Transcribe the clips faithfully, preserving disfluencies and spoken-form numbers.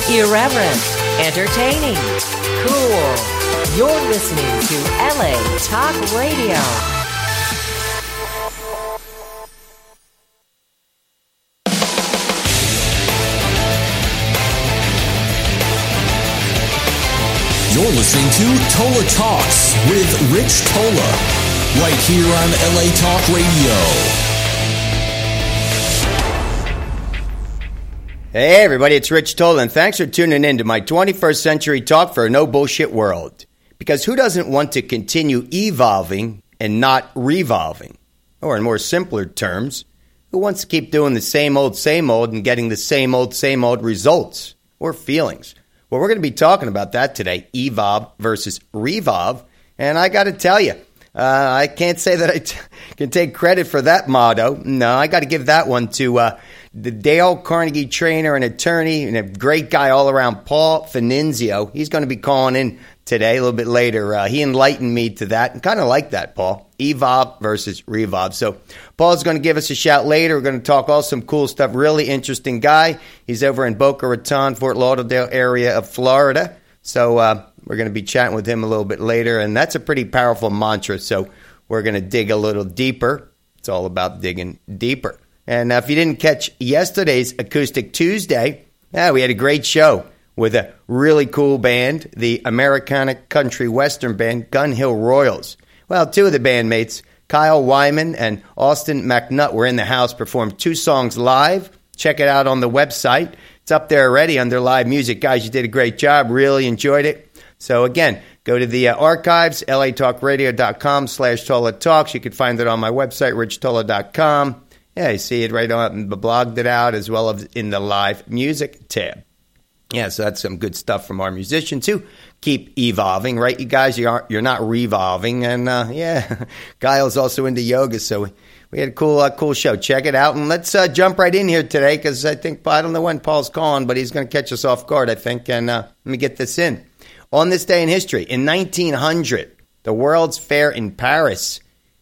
Irreverent, entertaining, cool. You're listening to L A Talk Radio. You're listening to Tola Talks with Rich Tola, right here on L A Talk Radio. Hey everybody, it's Rich Tola, and thanks for tuning in to my twenty-first century talk for a no bullshit world. Because who doesn't want to continue evolving and not revolving? Or in more simpler terms, who wants to keep doing the same old, same old and getting the same old, same old results or feelings? Well, we're going to be talking about that today, evolve versus revolve. And I got to tell you, uh, I can't say that I t- can take credit for that motto. No, I got to give that one to uh, the Dale Carnegie trainer and attorney and a great guy all around, Paul Finenzio. He's going to be calling in today a little bit later. Uh, he enlightened me to that and kind of like that, Paul. Evolve versus revolve. So Paul's going to give us a shout later. We're going to talk all some cool stuff. Really interesting guy. He's over in Boca Raton, Fort Lauderdale area of Florida. So uh, we're going to be chatting with him a little bit later. And that's a pretty powerful mantra. So we're going to dig a little deeper. It's all about digging deeper. And uh, if you didn't catch yesterday's Acoustic Tuesday, yeah, we had a great show with a really cool band, the Americana Country Western band, Gun Hill Royals. Well, two of the bandmates, Kyle Wyman and Austin McNutt, were in the house, performed two songs live. Check it out on the website. It's up there already under live music. Guys, you did a great job. Really enjoyed it. So again, go to the uh, archives, latalkradio.com slash Tola Talks. You can find it on my website, rich tola dot com. Yeah, you see it right on, blogged it out, as well as in the live music tab. Yeah, so that's some good stuff from our musicians who keep evolving, right? You guys, you aren't, you're not revolving. And uh, yeah, Kyle's also into yoga, so we had a cool, uh, cool show. Check it out, and let's uh, jump right in here today because I think, I don't know when Paul's calling, but he's going to catch us off guard, I think. And uh, let me get this in. On this day in history, in nineteen hundred, the World's Fair in Paris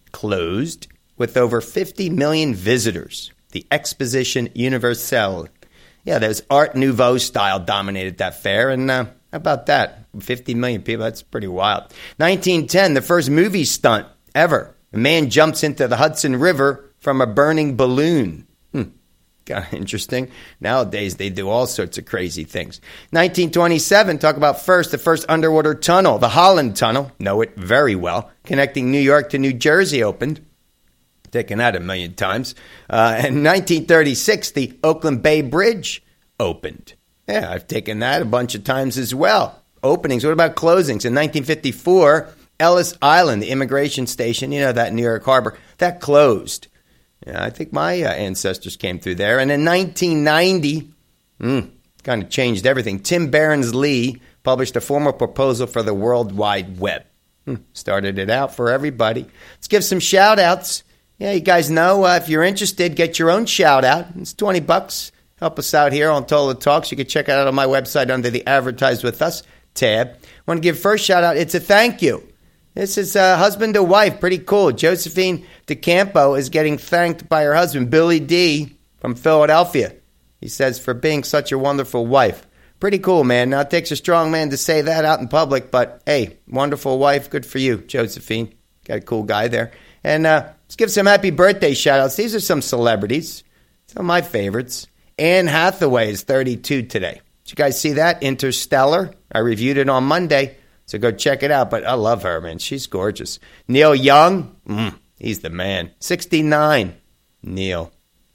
closed with over fifty million visitors. The Exposition Universelle. Yeah, there's Art Nouveau style dominated that fair, and uh, how about that? fifty million people, that's pretty wild. nineteen ten, the first movie stunt ever. A man jumps into the Hudson River from a burning balloon. Hmm, kind of interesting. Nowadays, they do all sorts of crazy things. nineteen twenty-seven, talk about first, the first underwater tunnel, the Holland Tunnel, know it very well, connecting New York to New Jersey opened. Taken that a million times. Uh, and nineteen thirty-six, the Oakland Bay Bridge opened. Yeah, I've taken that a bunch of times as well. Openings. What about closings? In nineteen fifty-four, Ellis Island, the immigration station, you know, that New York harbor, that closed. Yeah, I think my uh, ancestors came through there. And in nineteen ninety, mm, kind of changed everything. Tim Berners-Lee published a formal proposal for the World Wide Web. Hmm, started it out for everybody. Let's give some shout-outs. Yeah, you guys know, uh, if you're interested, get your own shout-out. It's twenty bucks. Help us out here on Tola Talks. You can check it out on my website under the Advertise With Us tab. I want to give first shout-out. It's a thank you. This is uh, husband to wife. Pretty cool. Josephine DeCampo is getting thanked by her husband, Billy D. from Philadelphia. He says, for being such a wonderful wife. Pretty cool, man. Now, it takes a strong man to say that out in public, but, hey, wonderful wife. Good for you, Josephine. Got a cool guy there. And uh, let's give some happy birthday shout-outs. These are some celebrities. Some of my favorites. Anne Hathaway is thirty-two today. Did you guys see that? Interstellar. I reviewed it on Monday, so go check it out. But I love her, man. She's gorgeous. Neil Young. Mm, he's the man. sixty-nine. Neil.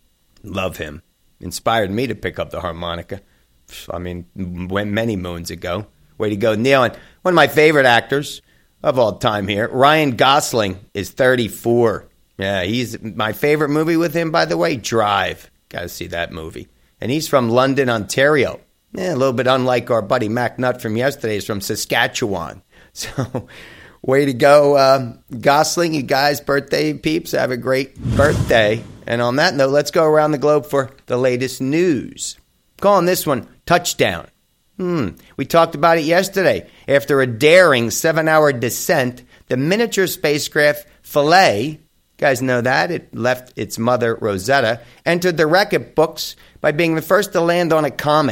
Love him. Inspired me to pick up the harmonica. I mean, many moons ago. Way to go, Neil. And one of my favorite actors of all time here, Ryan Gosling, is thirty-four. Yeah, he's my favorite movie with him, by the way, Drive. Got to see that movie. And he's from London, Ontario. Yeah, a little bit unlike our buddy Mac Nutt from yesterday. He's from Saskatchewan. So, way to go, uh, Gosling. You guys, birthday peeps, have a great birthday. And on that note, let's go around the globe for the latest news. Calling this one Touchdown. Hmm. We talked about it yesterday. After a daring seven-hour descent, the miniature spacecraft Philae, guys know that, it left its mother, Rosetta, entered the record books by being the first to land on a comet.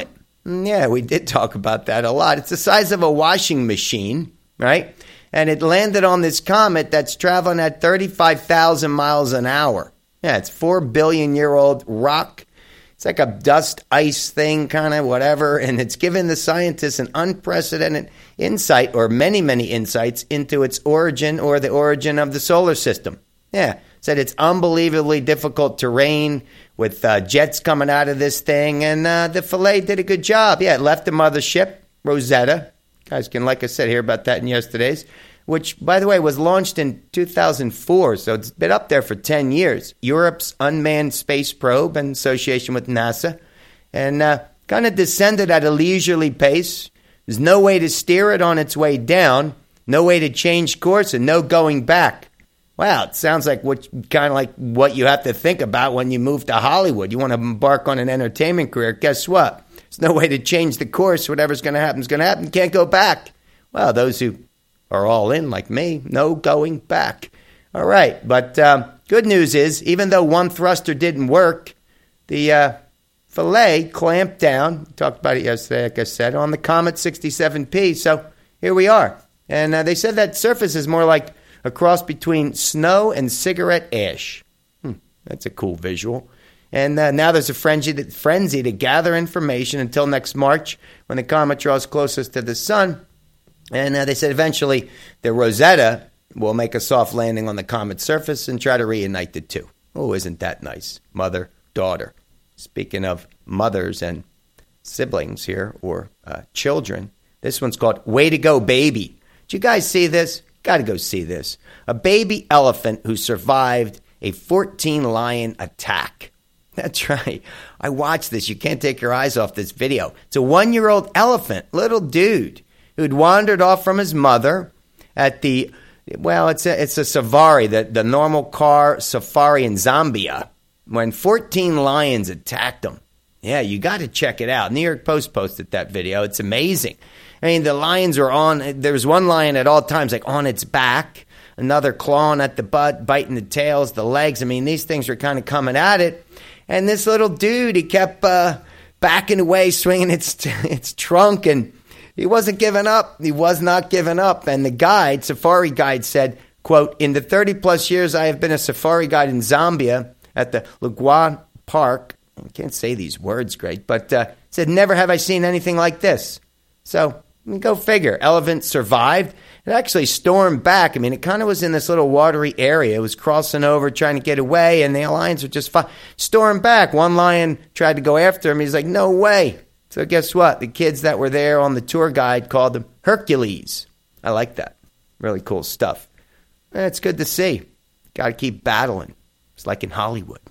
Yeah, we did talk about that a lot. It's the size of a washing machine, right? And it landed on this comet that's traveling at thirty-five thousand miles an hour. Yeah, it's four billion year old rock. It's like a dust ice thing, kind of whatever. And it's given the scientists an unprecedented insight, or many, many insights, into its origin or the origin of the solar system. Yeah, said it's unbelievably difficult terrain with uh, jets coming out of this thing. And uh, the Philae did a good job. Yeah, it left the mothership, Rosetta. You guys can, like I said, hear about that in yesterday's. Which, by the way, was launched in two thousand four, so it's been up there for ten years. Europe's unmanned space probe in association with NASA, and uh, kind of descended at a leisurely pace. There's no way to steer it on its way down, no way to change course, and no going back. Wow, it sounds like what kind of like what you have to think about when you move to Hollywood. You want to embark on an entertainment career. Guess what? There's no way to change the course. Whatever's going to happen is going to happen. You can't go back. Well, those who are all in like me, no going back. All right, but um, good news is, even though one thruster didn't work, the uh, Philae clamped down, we talked about it yesterday, like I said, on the Comet sixty-seven P, so here we are. And uh, they said that surface is more like a cross between snow and cigarette ash. Hmm, that's a cool visual. And uh, now there's a frenzy to, frenzy to gather information until next March, when the comet draws closest to the sun. And uh, they said eventually the Rosetta will make a soft landing on the comet's surface and try to reunite the two. Oh, isn't that nice? Mother, daughter. Speaking of mothers and siblings here, or uh, children, this one's called Way to Go Baby. Did you guys see this? Got to go see this. A baby elephant who survived a fourteen lion attack. That's right. I watched this. You can't take your eyes off this video. It's a one-year-old elephant, little dude, who'd wandered off from his mother at the, well, it's a, it's a safari, the, the normal car safari in Zambia, when fourteen lions attacked him. Yeah, you got to check it out. New York Post posted that video. It's amazing. I mean, the lions were on, there was one lion at all times, like on its back, another clawing at the butt, biting the tails, the legs. I mean, these things were kind of coming at it. And this little dude, he kept uh, backing away, swinging its its trunk, and he wasn't giving up. He was not giving up. And the guide, safari guide, said, quote, "In the thirty plus years I have been a safari guide in Zambia at the Lugwa Park," I can't say these words great, but uh, said, "never have I seen anything like this." So, I mean, go figure. Elephant survived. It actually stormed back. I mean, it kind of was in this little watery area. It was crossing over, trying to get away, and the lions were just fine. Stormed back. One lion tried to go after him. He's like, "No way." So guess what? The kids that were there on the tour guide called him Hercules. I like that. Really cool stuff. And it's good to see. Got to keep battling. It's like in Hollywood.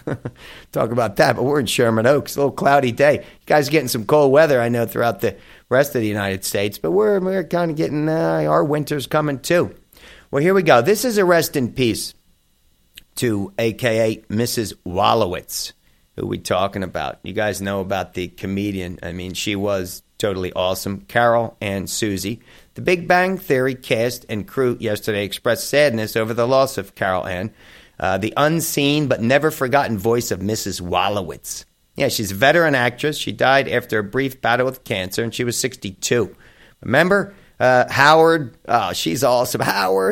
Talk about that, but we're in Sherman Oaks. A little cloudy day. You guys are getting some cold weather, I know, throughout the rest of the United States, but we're, we're kind of getting, uh, our winter's coming too. Well, here we go. This is a rest in peace to A K A Missus Wolowitz, who we talking about. You guys know about the comedian. I mean, she was totally awesome. Carol Ann Susie. The Big Bang Theory cast and crew yesterday expressed sadness over the loss of Carol Ann, uh, the unseen but never forgotten voice of Missus Wolowitz. Yeah, she's a veteran actress. She died after a brief battle with cancer, and she was sixty-two. Remember uh, Howard? Oh, she's awesome, Howard.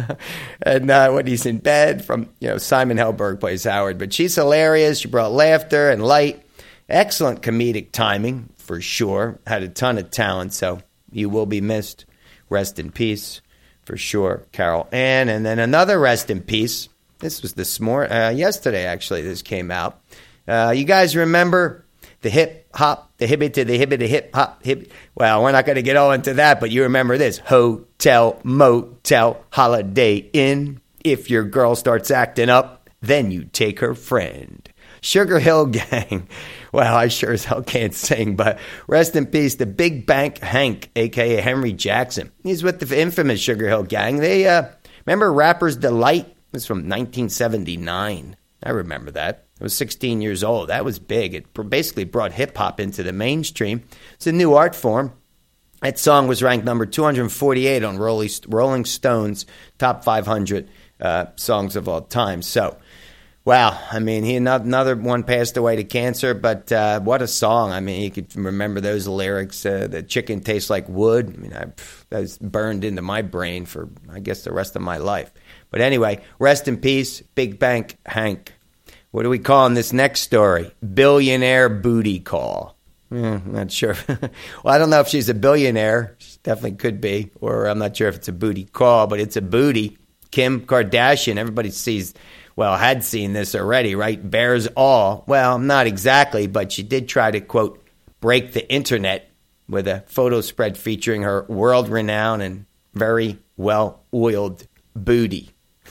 And uh, when he's in bed, from you know Simon Helberg plays Howard, but she's hilarious. She brought laughter and light. Excellent comedic timing for sure. Had a ton of talent, so you will be missed. Rest in peace for sure, Carol Ann. And then another rest in peace. This was this morning, uh, yesterday actually. This came out. Uh, you guys remember the hip hop, the hibbit to the hibbit, the hip hop, hip. Well, we're not going to get all into that, but you remember this: hotel, motel, holiday inn. If your girl starts acting up, then you take her friend. Sugar Hill Gang. Well, I sure as hell can't sing, but rest in peace, the Big Bank Hank, a k a. Henry Jackson. He's with the infamous Sugar Hill Gang. They uh, remember Rapper's Delight? It was from nineteen seventy-nine. I remember that. I was sixteen years old. That was big. It basically brought hip-hop into the mainstream. It's a new art form. That song was ranked number two hundred forty-eight on Rolling Stone's top five hundred uh, songs of all time. So, Wow, I mean, he another one passed away to cancer, but uh, what a song. I mean, you could remember those lyrics, uh, the chicken tastes like wood. I mean, I, that's burned into my brain for, I guess, the rest of my life. But anyway, rest in peace, Big Bank Hank. What are we calling this next story? Billionaire booty call. Yeah, I'm not sure. Well, I don't know if she's a billionaire. She definitely could be. Or I'm not sure if it's a booty call, but it's a booty. Kim Kardashian, everybody sees... Well, had seen this already, right? Bears all. Well, not exactly, but she did try to, quote, break the internet with a photo spread featuring her world-renowned and very well-oiled booty.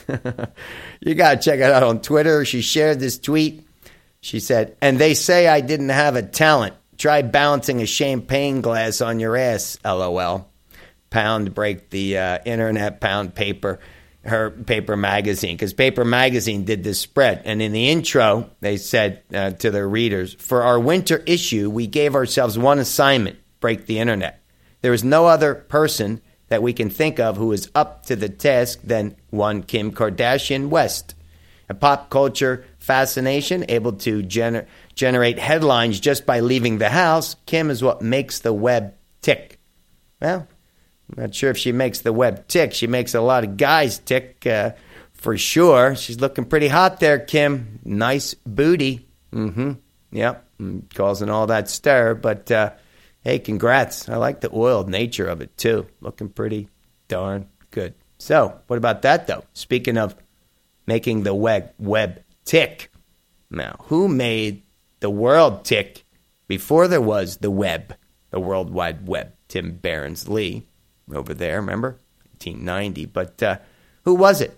You got to check it out on Twitter. She shared this tweet. She said, and they say I didn't have a talent. Try balancing a champagne glass on your ass, LOL. Pound break the uh, internet, pound paper. Her Paper Magazine, because Paper Magazine did this spread. And in the intro, they said uh, to their readers, for our winter issue, we gave ourselves one assignment, break the internet. There is no other person that we can think of who is up to the task than one Kim Kardashian West. A pop culture fascination, able to gener- generate headlines just by leaving the house, Kim is what makes the web tick. Well, I'm not sure if she makes the web tick. She makes a lot of guys tick, uh, for sure. She's looking pretty hot there, Kim. Nice booty. Mm-hmm. Yep. Causing all that stir. But, uh, hey, congrats. I like the oiled nature of it, too. Looking pretty darn good. So, what about that, though? Speaking of making the web, web tick. Now, who made the world tick before there was the web, the World Wide Web? Tim Berners-Lee. Over there, remember? nineteen ninety. But uh, who was it?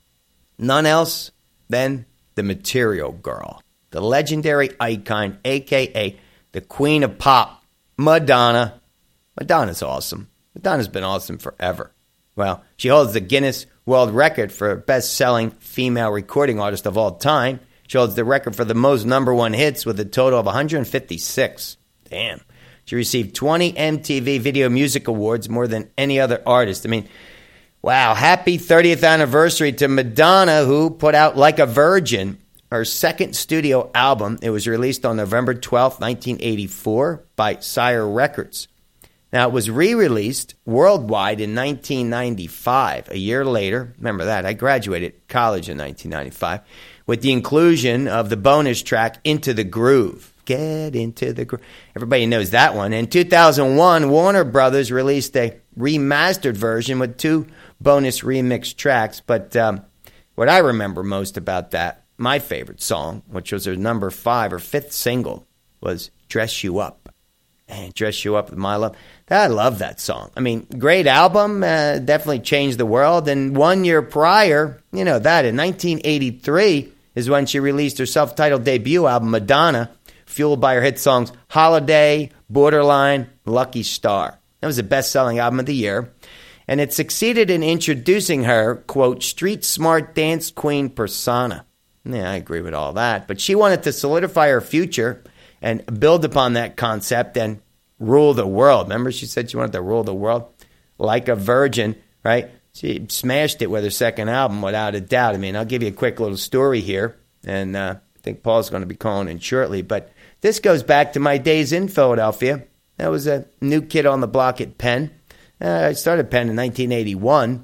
None else than the Material Girl. The legendary icon, a k a the Queen of Pop, Madonna. Madonna's awesome. Madonna's been awesome forever. Well, she holds the Guinness World Record for best-selling female recording artist of all time. She holds the record for the most number one hits with a total of one hundred fifty-six. Damn. She received twenty M T V Video Music Awards, more than any other artist. I mean, wow, happy thirtieth anniversary to Madonna, who put out Like a Virgin, her second studio album. It was released on November twelfth, nineteen eighty-four by Sire Records. Now, it was re-released worldwide in nineteen ninety-five, a year later. Remember that, I graduated college in nineteen ninety-five, with the inclusion of the bonus track, Into the Groove. Get into the groove. Everybody knows that one. In two thousand one, Warner Brothers released a remastered version with two bonus remix tracks. But um, what I remember most about that, my favorite song, which was their number five or fifth single, was Dress You Up. And Dress You Up with My Love. I love that song. I mean, great album. Uh, definitely changed the world. And one year prior, you know that, in nineteen eighty-three is when she released her self-titled debut album, Madonna, fueled by her hit songs Holiday, Borderline, Lucky Star. That was the best-selling album of the year. And it succeeded in introducing her, quote, street-smart dance queen persona. Yeah, I agree with all that. But she wanted to solidify her future and build upon that concept and rule the world. Remember she said she wanted to rule the world? Like a Virgin, right? She smashed it with her second album, without a doubt. I mean, I'll give you a quick little story here. And uh, I think Paul's going to be calling in shortly. But this goes back to my days in Philadelphia. I was a new kid on the block at Penn. Uh, I started Penn in nineteen eighty-one.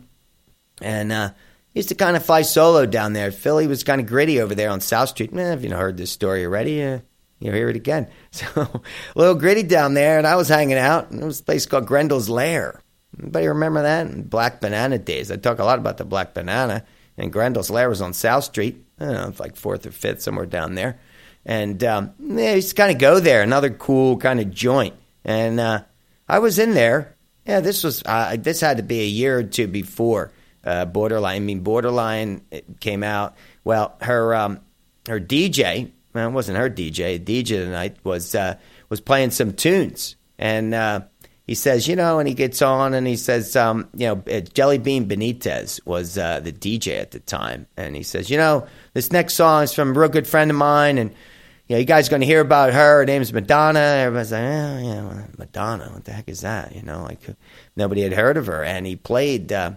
And uh, used to kind of fly solo down there. Philly was kind of gritty over there on South Street. Eh, if you've heard this story already, uh, you'll hear it again. So a little gritty down there, and I was hanging out. And there was a place called Grendel's Lair. Anybody remember that? In Black Banana days. I talk a lot about the Black Banana. And Grendel's Lair was on South Street. I don't know, it's like fourth or fifth, somewhere down there. And um, yeah, I used to kind of go there, another cool kind of joint. And uh, I was in there. Yeah, this was uh, this had to be a year or two before uh, Borderline. I mean, Borderline came out. Well, her um, her D J, well, it wasn't her D J. The D J tonight was uh, was playing some tunes, and uh, he says, you know, and he gets on and he says, um, you know, Jelly Bean Benitez was uh, the D J at the time, and he says, you know, this next song is from a real good friend of mine, and you know, you guys are going to hear about her. Her name's Madonna. Everybody's like, oh, yeah, Madonna. What the heck is that? You know, like nobody had heard of her. And he played, uh,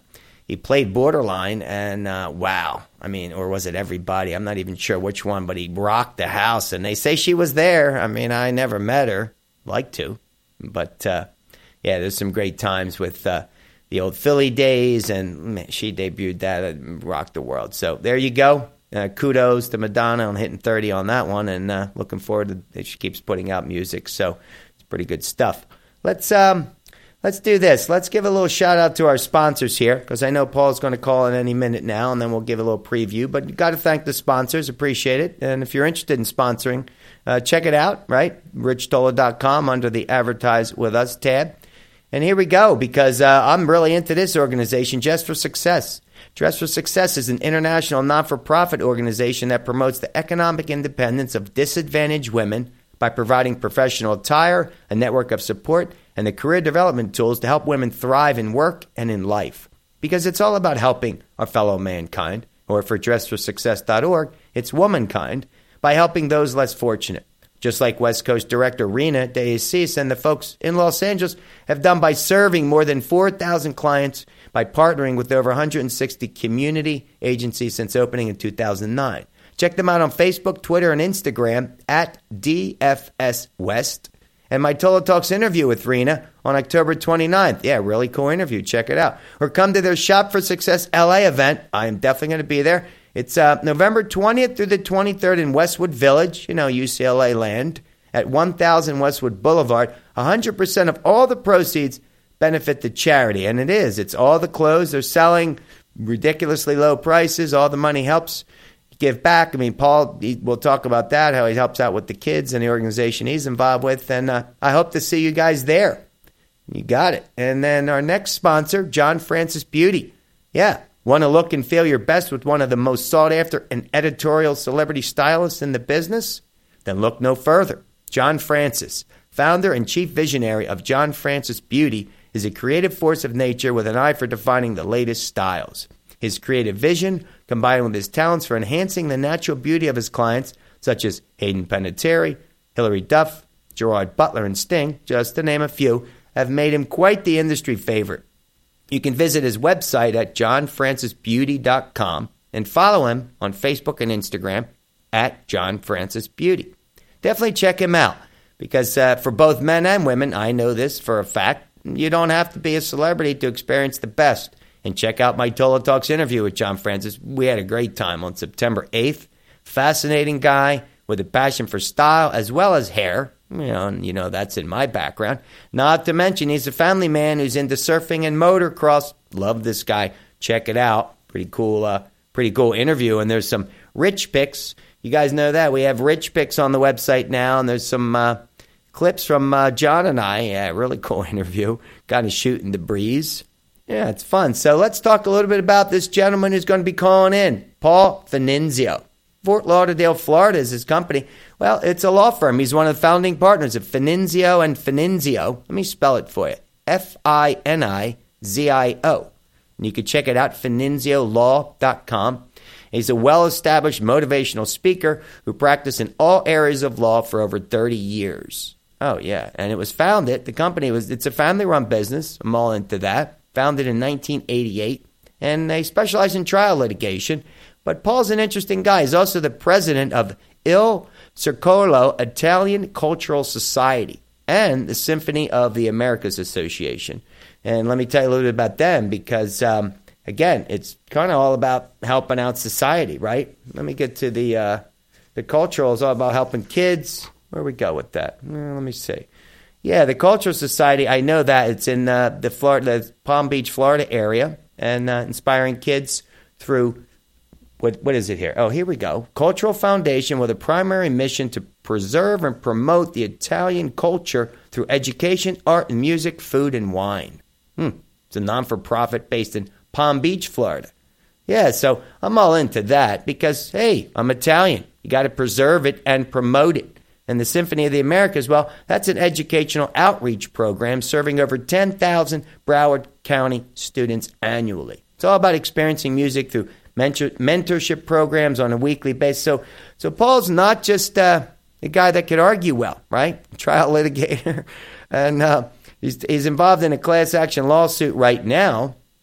he played Borderline, and uh, wow. I mean, or was it Everybody? I'm not even sure which one, but he rocked the house, and they say she was there. I mean, I never met her. Like to. But, uh, yeah, there's some great times with uh, the old Philly days, and man, she debuted that and rocked the world. So there you go. Uh, kudos to Madonna on hitting thirty on that one, and uh, looking forward to that she keeps putting out music. So it's pretty good stuff. Let's um, let's do this. Let's give a little shout out to our sponsors here, because I know Paul's going to call in any minute now, and then we'll give a little preview. But you got to thank the sponsors. Appreciate it. And if you're interested in sponsoring, uh, check it out. Right, rich tola dot com under the Advertise with Us tab. And here we go, because uh, I'm really into this organization, Dress for Success. Dress for Success is an international non-for-profit organization that promotes the economic independence of disadvantaged women by providing professional attire, a network of support, and the career development tools to help women thrive in work and in life. Because it's all about helping our fellow mankind, or for dress for success dot org, it's womankind, by helping those less fortunate. Just like West Coast Director Rena De Aziz and the folks in Los Angeles have done by serving more than four thousand clients by partnering with over one hundred sixty community agencies since opening in two thousand nine. Check them out on Facebook, Twitter, and Instagram at D F S West. And my Tola Talks interview with Rena on October twenty-ninth. Yeah, really cool interview. Check it out. Or come to their Shop for Success L A event. I am definitely going to be there. It's uh, November twentieth through the twenty-third in Westwood Village, you know, U C L A land, at one thousand Westwood Boulevard. one hundred percent of all the proceeds benefit the charity. And it is. It's all the clothes. They're selling ridiculously low prices. All the money helps give back. I mean, Paul, he, we'll talk about that, how he helps out with the kids and the organization he's involved with. And uh, I hope to see you guys there. You got it. And then our next sponsor, John Francis Beauty. Yeah. Want to look and feel your best with one of the most sought-after and editorial celebrity stylists in the business? Then look no further. John Francis, founder and chief visionary of John Francis Beauty, is a creative force of nature with an eye for defining the latest styles. His creative vision, combined with his talents for enhancing the natural beauty of his clients, such as Hayden Panettiere, Hilary Duff, Gerard Butler, and Sting, just to name a few, have made him quite the industry favorite. You can visit his website at john francis beauty dot com and follow him on Facebook and Instagram at John Francis Beauty. Definitely check him out, because uh, for both men and women, I know this for a fact, you don't have to be a celebrity to experience the best. And check out my Tola Talks interview with John Francis. We had a great time on September eighth. Fascinating guy with a passion for style as well as hair. You know, and you know that's in my background. Not to mention he's a family man who's into surfing and motocross. Love this guy. Check it out. Pretty cool, uh, pretty cool interview. And there's some rich pics. You guys know that. We have rich pics on the website now, and there's some uh, clips from uh, John and I. Yeah, really cool interview. Kind of shooting the breeze. Yeah, it's fun. So let's talk a little bit about this gentleman who's going to be calling in, Paul Finenzio. Fort Lauderdale, Florida is his company. Well, it's a law firm. He's one of the founding partners of Finenzio and Finenzio. Let me spell it for you. F I N I Z I O. And you can check it out, finenzio law dot com. He's a well-established motivational speaker who practiced in all areas of law for over thirty years. Oh, yeah. And it was founded, the company was, it's a family-run business. I'm all into that. Founded in nineteen eighty-eight. And they specialize in trial litigation. But Paul's an interesting guy. He's also the president of Il Circolo Italian Cultural Society and the Symphony of the Americas Association. And let me tell you a little bit about them because, um, again, it's kind of all about helping out society, right? Let me get to the uh, the cultural is all about helping kids. Where we go with that? Well, let me see. Yeah, the Cultural Society, I know that. It's in uh, the Florida, the Palm Beach, Florida area and uh, inspiring kids through... What what is it here? Oh, here we go. Cultural Foundation with a primary mission to preserve and promote the Italian culture through education, art, and music, food, and wine. Hmm. It's a non-for-profit based in Palm Beach, Florida. Yeah, so I'm all into that because, hey, I'm Italian. You got to preserve it and promote it. And the Symphony of the Americas, well, that's an educational outreach program serving over ten thousand Broward County students annually. It's all about experiencing music through mentor, mentorship programs on a weekly basis. So, so Paul's not just uh, a guy that could argue well, right? Trial litigator. And uh, he's, he's involved in a class action lawsuit right now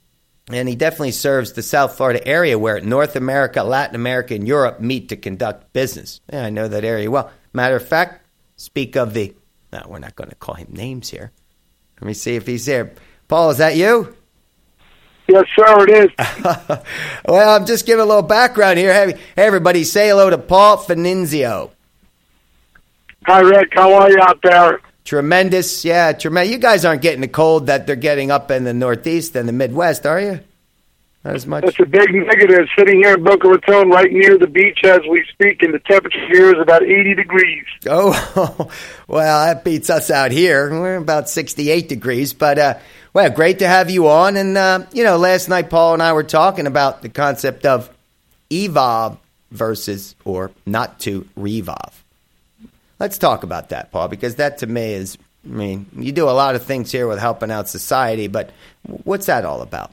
And he definitely serves the South Florida area where North America, Latin America, and Europe meet to conduct business. Yeah, I know that area well. Matter of fact, speak of the... No, we're not going to call him names here. Let me see if he's there. Paul, is that you? Yes, sir, it is. Well, I'm just giving a little background here. Hey, everybody, say hello to Paul Finizio. Hi, Rick. How are you out there? Tremendous. Yeah, tremendous. You guys aren't getting the cold that they're getting up in the Northeast and the Midwest, are you? Not as much. That's a big negative. Sitting here in Boca Raton right near the beach as we speak, and the temperature here is about eighty degrees. Oh, well, that beats us out here. We're about sixty-eight degrees. But, uh, well, great to have you on. And, uh, you know, last night Paul and I were talking about the concept of evolve versus or not to revolve. Let's talk about that, Paul, because that to me is, I mean, you do a lot of things here with helping out society, but what's that all about?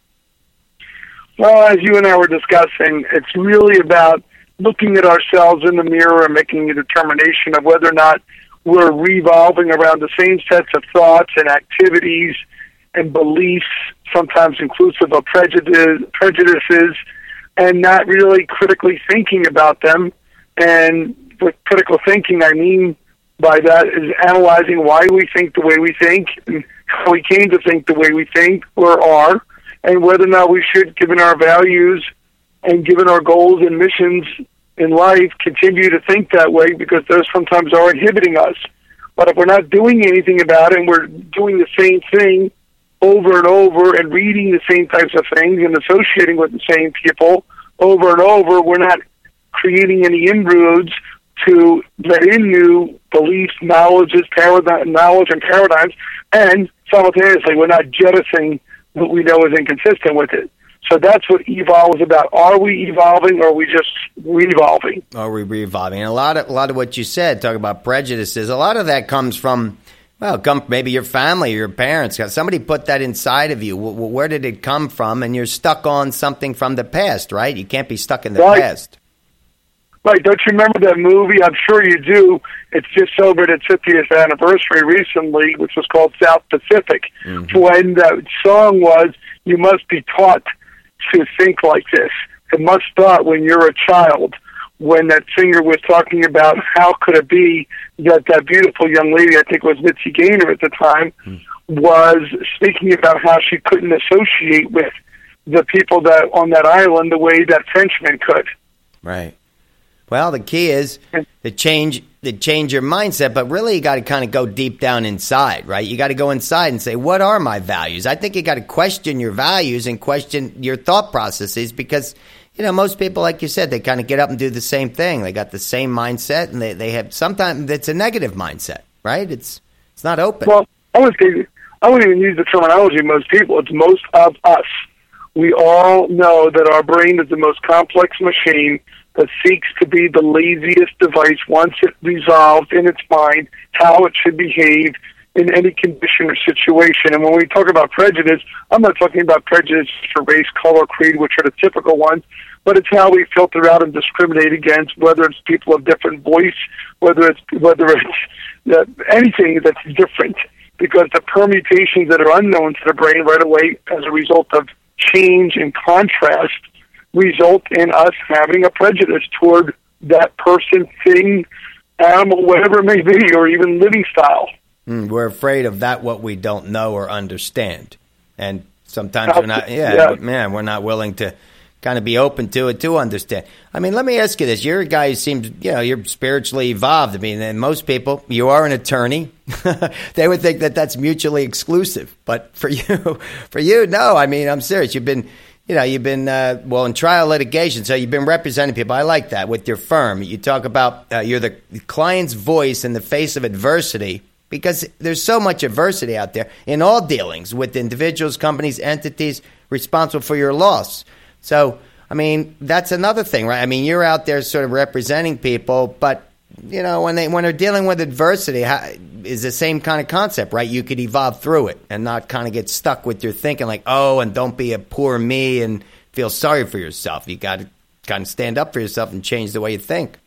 Well, as you and I were discussing, it's really about looking at ourselves in the mirror and making a determination of whether or not we're revolving around the same sets of thoughts and activities and beliefs, sometimes inclusive of prejudice, prejudices, and not really critically thinking about them. And with critical thinking, I mean by that is analyzing why we think the way we think and how we came to think the way we think or are, and whether or not we should, given our values and given our goals and missions in life, continue to think that way, because those sometimes are inhibiting us. But if we're not doing anything about it and we're doing the same thing over and over and reading the same types of things and associating with the same people over and over, we're not creating any inroads to let in new beliefs, knowledges, paradigm, knowledge and paradigms, and simultaneously we're not jettisoning what we know is inconsistent with it. So that's what evolve is about. Are we evolving, or are we just revolving? Are we revolving? And a lot of a lot of what you said, talk about prejudices, a lot of that comes from, well, come maybe your family, your parents. Somebody put that inside of you. Where did it come from? And you're stuck on something from the past, right? You can't be stuck in the right. past. Right. Don't you remember that movie? I'm sure you do. It's just celebrated its fiftieth anniversary recently, which was called South Pacific. Mm-hmm. When the song was, "You must be taught to think like this." It must start when you're a child. When that singer was talking about how could it be that that beautiful young lady, I think it was Mitzi Gaynor at the time, mm-hmm. was speaking about how she couldn't associate with the people that on that island the way that Frenchman could. Right. Well, the key is to change to change your mindset, but really you got to kind of go deep down inside, right? You got to go inside and say, what are my values? I think you got to question your values and question your thought processes, because, you know, most people, like you said, they kind of get up and do the same thing. They got the same mindset, and they, they have sometimes it's a negative mindset, right? It's it's not open. Well, I would say, I wouldn't even use the terminology most people. It's most of us. We all know that our brain is the most complex machine that seeks to be the laziest device once it resolves in its mind how it should behave in any condition or situation. And when we talk about prejudice, I'm not talking about prejudice for race, color, creed, which are the typical ones, but it's how we filter out and discriminate against, whether it's people of different voice, whether it's whether it's uh, anything that's different, because the permutations that are unknown to the brain right away as a result of change and contrast result in us having a prejudice toward that person, thing, animal, whatever it may be, or even living style. Mm, we're afraid of that what we don't know or understand. And sometimes we're not, yeah, yeah. man, we're not willing to kind of be open to it to understand. I mean, let me ask you this. You're a guy who seems, you know, you're spiritually evolved. I mean, and most people, you are an attorney. They would think that that's mutually exclusive. But for you, for you, no. I mean, I'm serious. You've been... You know, you've been, uh, well, in trial litigation, so you've been representing people. I like that with your firm. You talk about uh, you're the client's voice in the face of adversity, because there's so much adversity out there in all dealings with individuals, companies, entities responsible for your loss. So, I mean, that's another thing, right? I mean, you're out there sort of representing people, but, you know, when, they, when they're dealing with adversity, how, is the same kind of concept, right? You could evolve through it and not kind of get stuck with your thinking like, oh, and don't be a poor me and feel sorry for yourself. You got to kind of stand up for yourself and change the way you think.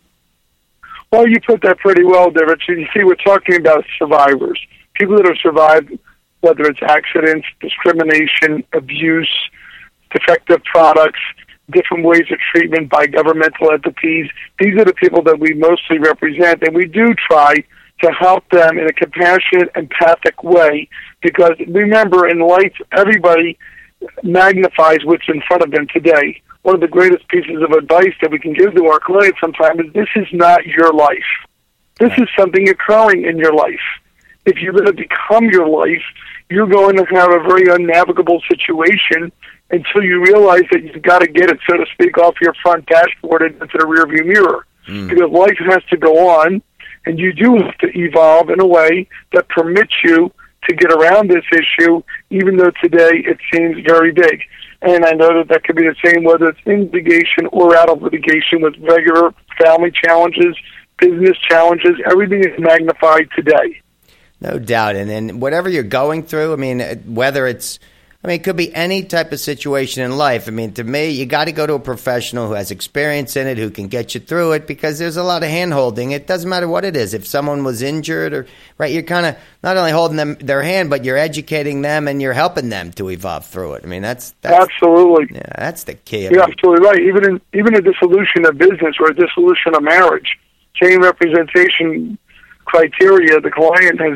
Well, you put that pretty well there, Richard. You see, we're talking about survivors, people that have survived whether it's accidents, discrimination, abuse, defective products, different ways of treatment by governmental entities. These are the people that we mostly represent, and we do try to help them in a compassionate, empathic way, because remember, in life, everybody magnifies what's in front of them today. One of the greatest pieces of advice that we can give to our clients sometimes is this is not your life. This is something occurring in your life. If you're going to become your life, you're going to have a very unnavigable situation until you realize that you've got to get it, so to speak, off your front dashboard and into the rearview mirror. Mm. Because life has to go on, and you do have to evolve in a way that permits you to get around this issue, even though today it seems very big. And I know that that could be the same whether it's in litigation or out of litigation with regular family challenges, business challenges. Everything is magnified today. No doubt. And then whatever you're going through, I mean, whether it's, I mean, it could be any type of situation in life. I mean, to me, you got to go to a professional who has experience in it, who can get you through it, because there's a lot of hand-holding. It doesn't matter what it is. If someone was injured or, right, you're kind of not only holding them their hand, but you're educating them and you're helping them to evolve through it. I mean, that's... that's absolutely. Yeah, that's the key. You're absolutely right. Even in even a dissolution of business or a dissolution of marriage, same representation criteria, the client has...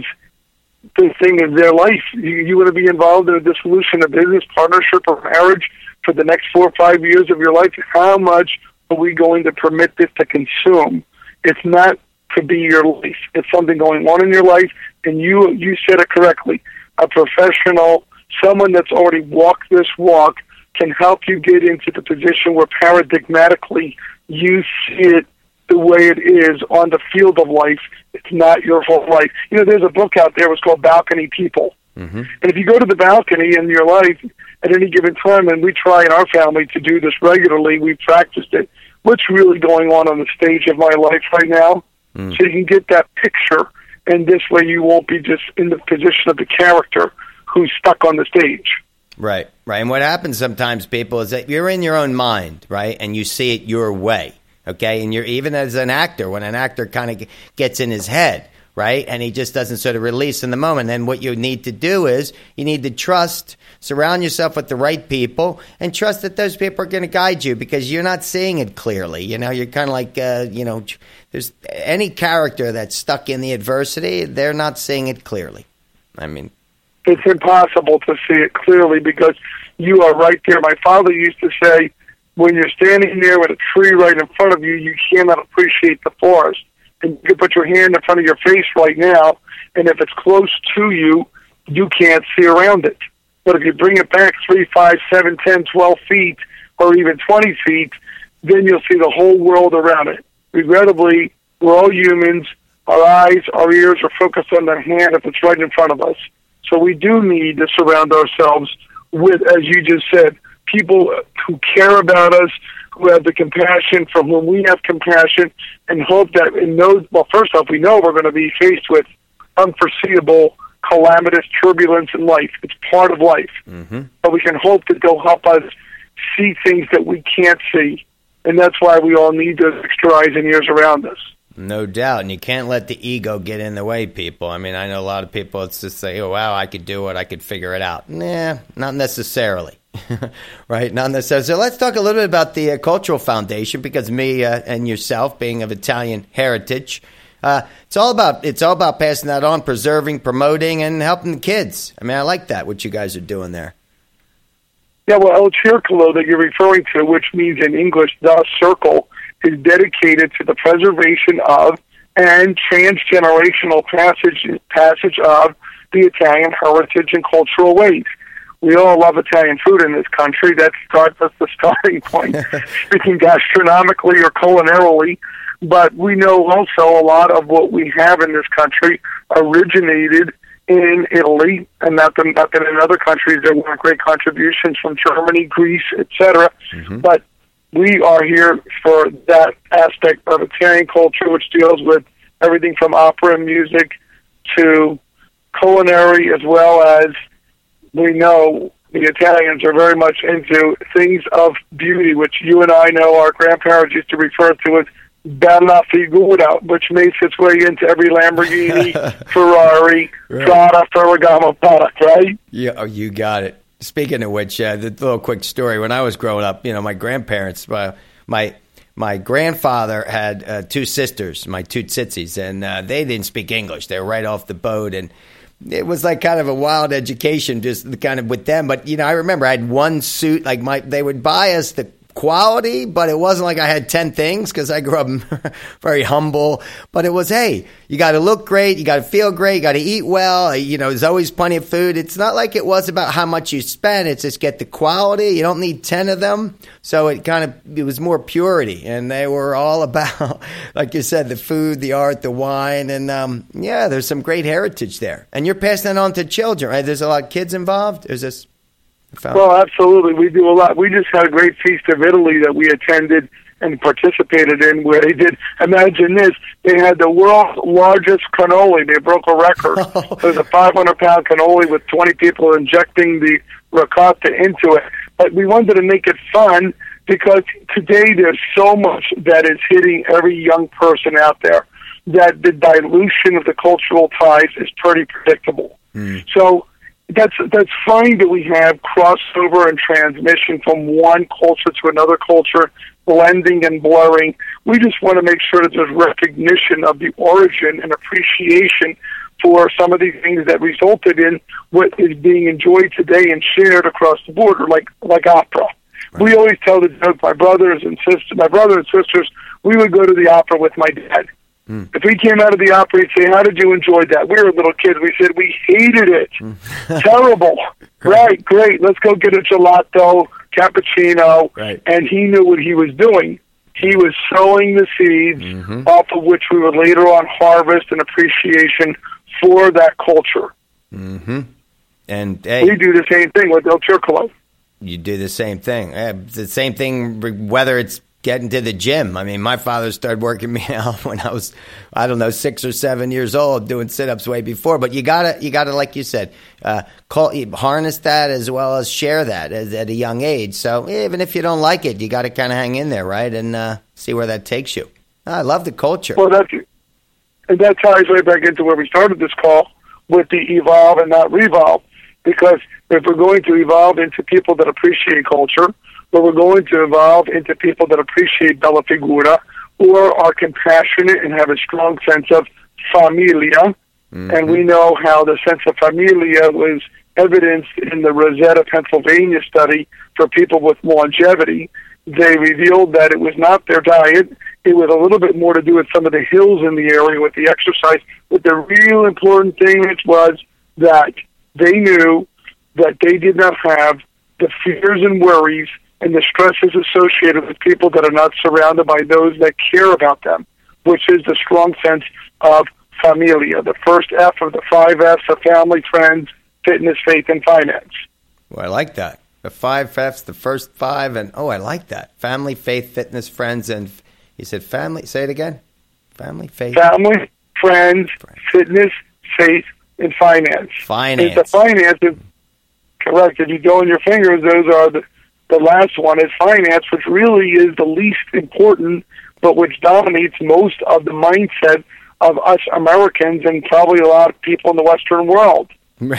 the thing in their life. You, you want to be involved in a dissolution of business, partnership, or marriage for the next four or five years of your life. How much are we going to permit this to consume? It's not to be your life. It's something going on in your life, and you you said it correctly. A professional, someone that's already walked this walk, can help you get into the position where paradigmatically you see it the way it is on the field of life. It's not your whole life. You know, there's a book out there, it's called Balcony People. Mm-hmm. And if you go to the balcony in your life at any given time, and we try in our family to do this regularly, we've practiced it, what's really going on on the stage of my life right now? Mm. So you can get that picture, and this way you won't be just in the position of the character who's stuck on the stage. Right, right. And what happens sometimes, people, is that you're in your own mind, right, and you see it your way. Okay, and you're even as an actor, when an actor kind of gets in his head, right, and he just doesn't sort of release in the moment, then what you need to do is you need to trust, surround yourself with the right people, and trust that those people are going to guide you, because you're not seeing it clearly. You know, you're kind of like, uh, you know, there's any character that's stuck in the adversity, they're not seeing it clearly. I mean, it's impossible to see it clearly because you are right there. My father used to say, when you're standing there with a tree right in front of you, you cannot appreciate the forest. And you can put your hand in front of your face right now, and if it's close to you, you can't see around it. But if you bring it back three, five, seven, ten, twelve feet, or even twenty feet, then you'll see the whole world around it. Regrettably, we're all humans. Our eyes, our ears are focused on the hand if it's right in front of us. So we do need to surround ourselves with, as you just said, people who care about us, who have the compassion, from whom we have compassion, and hope that in those, well, first off, we know we're going to be faced with unforeseeable, calamitous turbulence in life. It's part of life. Mm-hmm. But we can hope that they'll help us see things that we can't see. And that's why we all need those extra eyes and ears around us. No doubt. And you can't let the ego get in the way, people. I mean, I know a lot of people, it's just say, oh, wow, I could do it, I could figure it out. Nah, not necessarily. Right, not necessarily. So let's talk a little bit about the uh, Cultural Foundation, because me uh, and yourself, being of Italian heritage, uh, it's all about it's all about passing that on, preserving, promoting, and helping the kids. I mean, I like that, what you guys are doing there. Yeah, well, El Circolo that you're referring to, which means in English, the circle, is dedicated to the preservation of and transgenerational passage passage of the Italian heritage and cultural ways. We all love Italian food in this country. That starts us the starting point, speaking gastronomically or culinarily. But we know also a lot of what we have in this country originated in Italy, and not that, not that in other countries there weren't great contributions from Germany, Greece, et cetera. Mm-hmm. But we are here for that aspect of Italian culture, which deals with everything from opera and music to culinary, as well as we know the Italians are very much into things of beauty, which you and I know our grandparents used to refer to as Bella Figura, which makes its way into every Lamborghini, Ferrari, right. Prada, Ferragamo product, right? Yeah, oh, you got it. Speaking of which, uh, the little quick story. When I was growing up, you know, my grandparents, uh, my my grandfather had uh, two sisters, my two tsitsies, and uh, they didn't speak English. They were right off the boat, and it was like kind of a wild education, just kind of with them. But, you know, I remember I had one suit, like my they would buy us the quality, but it wasn't like I had ten things because I grew up very humble. But it was, hey, you got to look great, you got to feel great, you got to eat well. You know, there's always plenty of food. It's not like it was about how much you spend. It's just get the quality. You don't need ten of them. So it kind of, it was more purity. And they were all about, like you said, the food, the art, the wine. And um, yeah, there's some great heritage there. And you're passing it on to children, right? There's a lot of kids involved. Is this... Well, absolutely. We do a lot. We just had a great Feast of Italy that we attended and participated in where they did, imagine this, they had the world's largest cannoli. They broke a record. It was a five hundred pound cannoli with twenty people injecting the ricotta into it. But we wanted to make it fun because today there's so much that is hitting every young person out there that the dilution of the cultural ties is pretty predictable. Mm. So That's that's fine that we have crossover and transmission from one culture to another culture, blending and blurring. We just want to make sure that there's recognition of the origin and appreciation for some of these things that resulted in what is being enjoyed today and shared across the border, like like opera. Right. We always tell the joke, my brothers and sisters, my brothers and sisters, we would go to the opera with my dad. Mm. If we came out of the opera, he'd say, how did you enjoy that? We were little kids. We said, we hated it. Mm. Terrible. Right, great. Let's go get a gelato, cappuccino. Right. And he knew what he was doing. He was sowing the seeds mm-hmm. off of which we would later on harvest an appreciation for that culture. Mm-hmm. And hey, we do the same thing with El Circolo. You do the same thing. It's the same thing whether it's getting to the gym. I mean, my father started working me out when I was, I don't know, six or seven years old, doing sit-ups way before. But you gotta, you gotta, like you said, uh, call, harness that as well as share that as, at a young age. So even if you don't like it, you got to kind of hang in there, right, and uh, see where that takes you. I love the culture. Well, that's and that ties right back into where we started this call with the evolve and not revolve. Because if we're going to evolve into people that appreciate culture, but we're going to evolve into people that appreciate Bella Figura or are compassionate and have a strong sense of familia. Mm-hmm. And we know how the sense of familia was evidenced in the Rosetta, Pennsylvania study for people with longevity. They revealed that it was not their diet. It was a little bit more to do with some of the hills in the area with the exercise. But the real important thing was that they knew that they did not have the fears and worries and the stresses associated with people that are not surrounded by those that care about them, which is the strong sense of familia, the first F of the five F's of family, friends, fitness, faith, and finance. Well, I like that. The five F's, the first five, and oh, I like that. Family, faith, fitness, friends, and you said family, say it again. Family, faith. Family, friends, friends. Fitness, faith, and finance. Finance. And the finance is correct. If you go on your fingers, those are the The last one is finance, which really is the least important, but which dominates most of the mindset of us Americans and probably a lot of people in the Western world.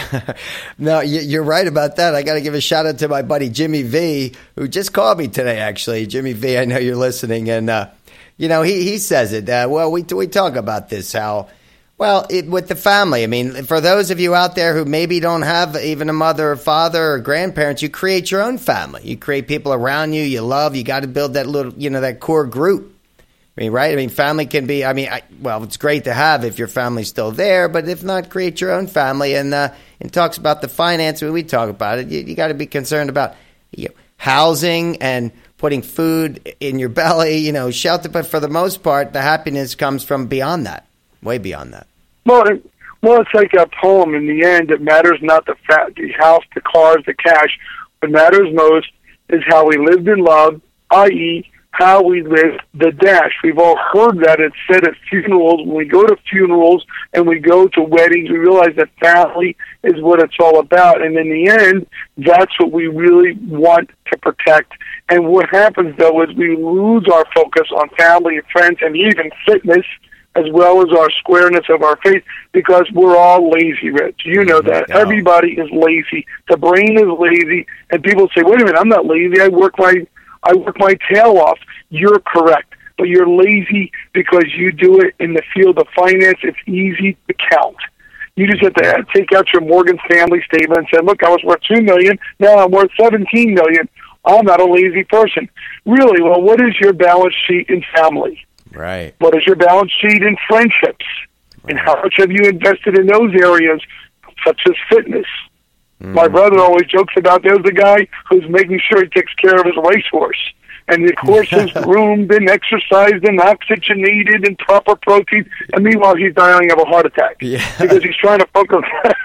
No, you're right about that. I got to give a shout out to my buddy Jimmy V, who just called me today, actually. Jimmy V, I know you're listening. And, uh, you know, he, he says it. Uh, well, we, we talk about this, how... Well, it, with the family, I mean, for those of you out there who maybe don't have even a mother or father or grandparents, you create your own family. You create people around you you love. You got to build that little, you know, that core group. I mean, right? I mean, family can be, I mean, I, well, it's great to have if your family's still there, but if not, create your own family. And uh, it talks about the finance, when we talk about it, you, you got to be concerned about you know, housing and putting food in your belly, you know, shelter. But for the most part, the happiness comes from beyond that. Way beyond that. Well, it, well, it's like a poem. In the end, it matters not the fat, the house, the cars, the cash. What matters most is how we lived and loved, that is, how we lived the dash. We've all heard that. It's said at funerals. When we go to funerals and we go to weddings, we realize that family is what it's all about. And in the end, that's what we really want to protect And what happens, though, is we lose our focus on family and friends and even fitness, as well as our squareness of our faith, because we're all lazy, Rich. You know that. No. Everybody is lazy. The brain is lazy, and people say, wait a minute, I'm not lazy. I work my I work my tail off. You're correct. But you're lazy because you do it in the field of finance. It's easy to count. You just have to take out your Morgan Stanley statement and say, look, I was worth two million dollars. Now I'm worth seventeen million dollars. I'm not a lazy person. Really, well, what is your balance sheet in family? Right. What is your balance sheet in friendships? Right. And how much have you invested in those areas, such as fitness? Mm. My brother always jokes about there's the guy who's making sure he takes care of his racehorse. And the horse is groomed and exercised and oxygenated and proper protein. And meanwhile, he's dying of a heart attack. Yeah. Because he's trying to focus.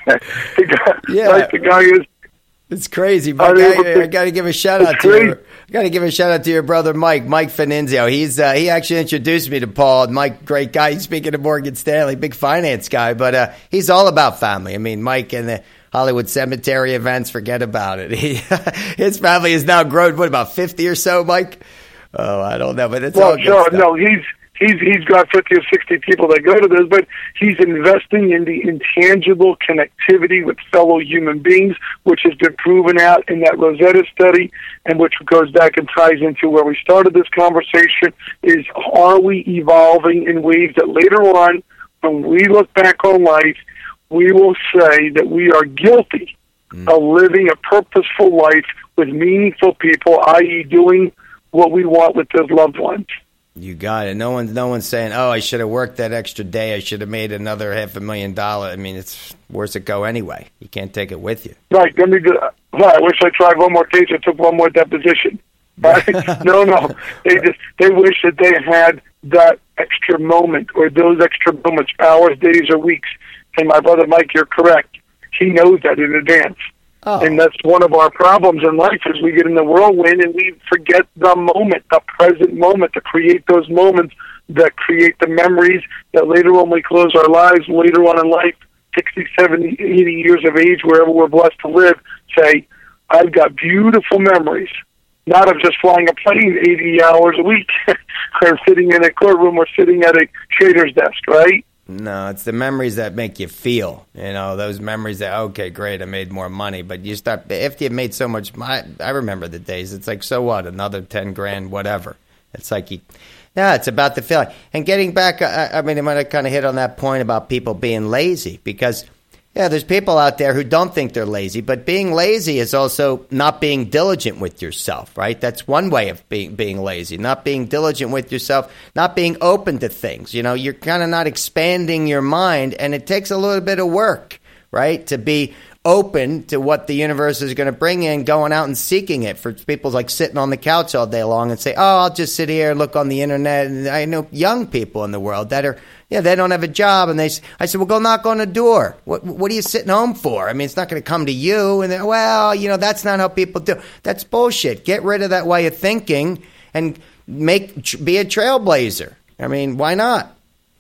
the guy, yeah. Like the guy is. It's crazy, but I, I, I got to give a shout out to your, got to give a shout out to your brother Mike, Mike Finenzio. He's uh, he actually introduced me to Paul. Mike, great guy. He's speaking of Morgan Stanley, big finance guy, but uh, he's all about family. I mean, Mike and the Hollywood Cemetery events, forget about it. He, his family has now grown, what, about fifty or so, Mike? Oh, I don't know, but it's well, all good sure. stuff. No, he's he's he's got fifty or sixty people that go to this, but he's investing in the intangible connectivity with fellow human beings, which has been proven out in that Rosetta study, and which goes back and ties into where we started this conversation, is are we evolving in ways that later on, when we look back on life, we will say that we are guilty mm. of living a purposeful life with meaningful people, that is doing what we want with those loved ones. You got it. No one's no one's saying, "Oh, I should have worked that extra day. I should have made another half a million dollars." I mean, it's where's it go anyway? You can't take it with you. Right. Let me. Do, well, I wish I tried one more case. I took one more deposition. Right? no, no. They just they wish that they had that extra moment or those extra moments, hours, days, or weeks. And my brother Mike, you're correct. He knows that in advance. Oh. And that's one of our problems in life is we get in the whirlwind and we forget the moment, the present moment, to create those moments that create the memories that later when we close our lives, later on in life, sixty, seventy, eighty years of age, wherever we're blessed to live, say, I've got beautiful memories, not of just flying a plane eighty hours a week or sitting in a courtroom or sitting at a trader's desk, right? No, it's the memories that make you feel, you know, those memories that, okay, great, I made more money. But you start, after you made so much money, I remember the days, it's like, so what, another ten grand, whatever. It's like, you, yeah, it's about the feeling. And getting back, I, I mean, I might have kind of hit on that point about people being lazy because, yeah, there's people out there who don't think they're lazy, but being lazy is also not being diligent with yourself, right? That's one way of being being lazy, not being diligent with yourself, not being open to things. You know, you're kind of not expanding your mind, and it takes a little bit of work, right, to be open to what the universe is going to bring in, going out and seeking it. For people like sitting on the couch all day long and say, oh, I'll just sit here and look on the internet. And I know young people in the world that are, yeah, they don't have a job. And they, I said, well, go knock on the door. What, what are you sitting home for? I mean, it's not going to come to you. And they're, well, you know, that's not how people do. That's bullshit. Get rid of that way of thinking and make, be a trailblazer. I mean, why not?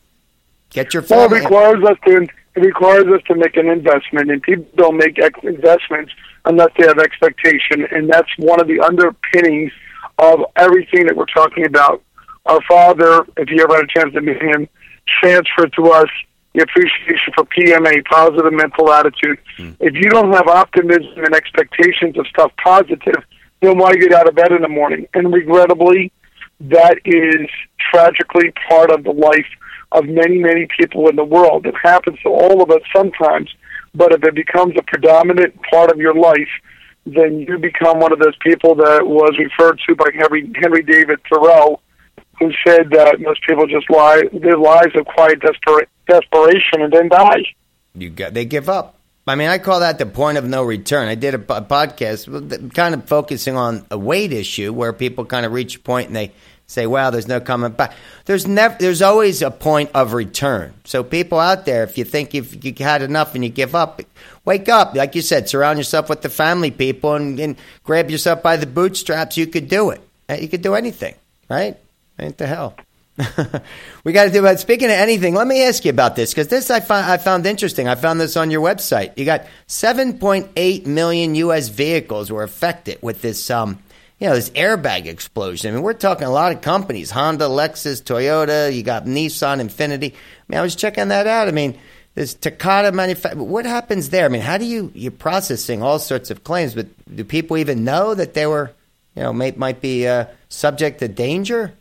Get your family. Well, it requires us to, it requires us to make an investment, and people don't make ex- investments unless they have expectation, and that's one of the underpinnings of everything that we're talking about. Our father, if you ever had a chance to meet him, transferred to us the appreciation for P M A, positive mental attitude. Mm. If you don't have optimism and expectations of stuff positive, then why get out of bed in the morning? And regrettably, that is tragically part of the life of many, many people in the world. It happens to all of us sometimes, but if it becomes a predominant part of your life, then you become one of those people that was referred to by Henry, Henry David Thoreau, who said that most people just lie, live lives of quiet desper- desperation and then die. You got, they give up. I mean, I call that the point of no return. I did a, a podcast kind of focusing on a weight issue where people kind of reach a point and they say, well, there's no coming back. There's never, there's always a point of return. So people out there, if you think you've you had enough and you give up, wake up. Like you said, surround yourself with the family people and, and grab yourself by the bootstraps. You could do it. You could do anything, right? Ain't the hell. We got to do that. Speaking of anything, let me ask you about this, because this I found, I found interesting. I found this on your website. You got seven point eight million U S vehicles were affected with this um, you know, this airbag explosion. I mean, we're talking a lot of companies, Honda, Lexus, Toyota, you got Nissan, Infiniti. I mean, I was checking that out. I mean, this Takata manufacturer, what happens there? I mean, how do you, you're processing all sorts of claims, but do people even know that they were, you know, may, might be uh, subject to danger?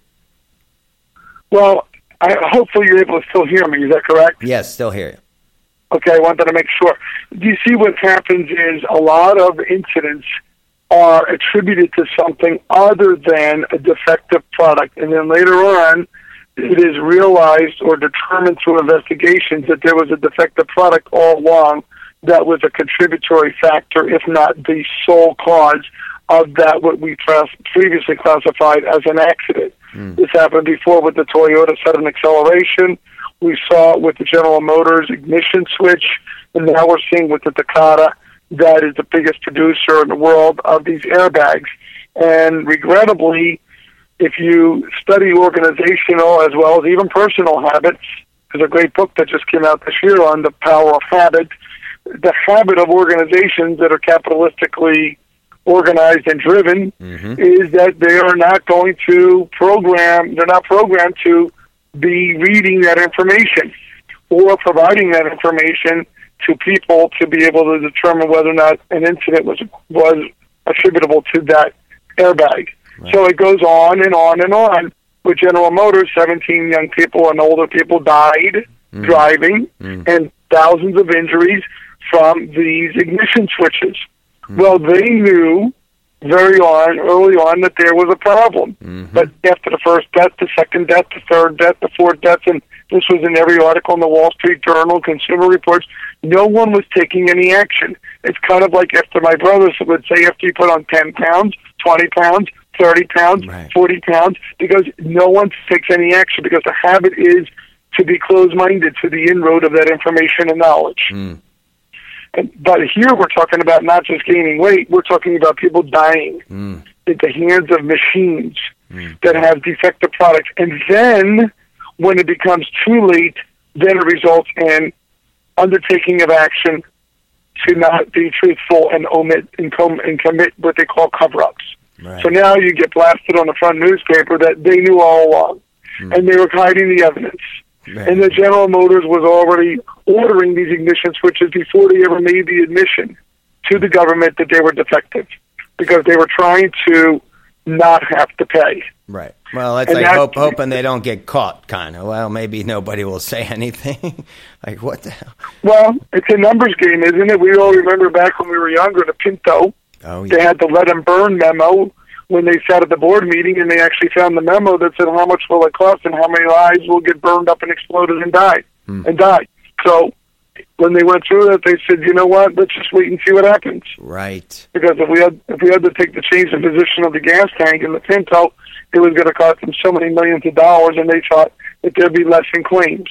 Well, I, hopefully you're able to still hear me. Is that correct? Yes, still hear you. Okay, I wanted to make sure. Do you see what happens is a lot of incidents are attributed to something other than a defective product. And then later on, it is realized or determined through investigations that there was a defective product all along that was a contributory factor, if not the sole cause of that, what we previously classified as an accident. Mm. This happened before with the Toyota sudden acceleration. We saw it with the General Motors ignition switch, and now we're seeing with the Takata, that is the biggest producer in the world of these airbags. And regrettably, if you study organizational as well as even personal habits, there's a great book that just came out this year on the power of habit. The habit of organizations that are capitalistically organized and driven mm-hmm. is that they are not going to program, they're not programmed to be reading that information or providing that information to people to be able to determine whether or not an incident was was attributable to that airbag. Right. So it goes on and on and on. With General Motors, seventeen young people and older people died mm. driving mm. and thousands of injuries from these ignition switches. Mm. Well, they knew very on, early on that there was a problem. Mm-hmm. But after the first death, the second death, the third death, the fourth death, and this was in every article in the Wall Street Journal, Consumer Reports, no one was taking any action. It's kind of like after my brothers would say, after you put on ten pounds, twenty pounds, thirty pounds, right. forty pounds, because no one takes any action, because the habit is to be closed-minded to the inroad of that information and knowledge. Mm. And, but here we're talking about not just gaining weight, we're talking about people dying mm. at the hands of machines mm. that have defective products. And then, when it becomes too late, then it results in undertaking of action to not be truthful and omit and, com- and commit what they call cover-ups. Right. So now you get blasted on the front newspaper that they knew all along, mm. and they were hiding the evidence. Right. And the General Motors was already ordering these ignition switches before they ever made the admission to the government that they were defective, because they were trying to not have to pay. Right. Well, it's and like hope, hoping they don't get caught, kind of. Well, maybe nobody will say anything. Like, what the hell? Well, it's a numbers game, isn't it? We all remember back when we were younger, the Pinto. Oh, yeah. They had the let them burn memo when they sat at the board meeting, and they actually found the memo that said how much will it cost and how many lives will get burned up and exploded and die hmm. and die. So when they went through that, they said, you know what? Let's just wait and see what happens. Right. Because if we had if we had to take the change in position of the gas tank in the Pinto, it was going to cost them so many millions of dollars, and they thought that there'd be less in claims.